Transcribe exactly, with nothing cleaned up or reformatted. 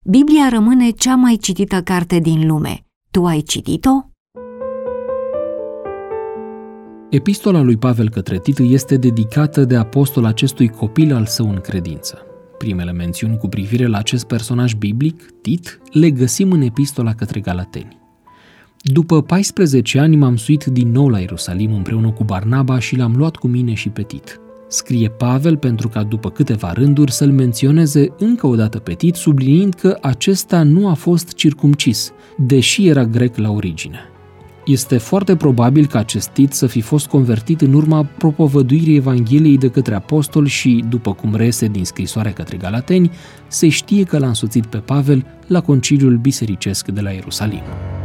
Biblia rămâne cea mai citită carte din lume. Tu ai citit-o? Epistola lui Pavel către Tit este dedicată de apostol acestui copil al său în credință. Primele mențiuni cu privire la acest personaj biblic, Tit, le găsim în epistola către Galateni. După paisprezece ani m-am suit din nou la Ierusalim împreună cu Barnaba și l-am luat cu mine și pe Tit. Scrie Pavel pentru ca după câteva rânduri să-l menționeze încă o dată pe Tit, subliniind că acesta nu a fost circumcis, deși era grec la origine. Este foarte probabil că acest Tit să fi fost convertit în urma propovăduirii Evangheliei de către apostol și, după cum reiese din scrisoarea către Galateni, se știe că l-a însoțit pe Pavel la conciliul bisericesc de la Ierusalim.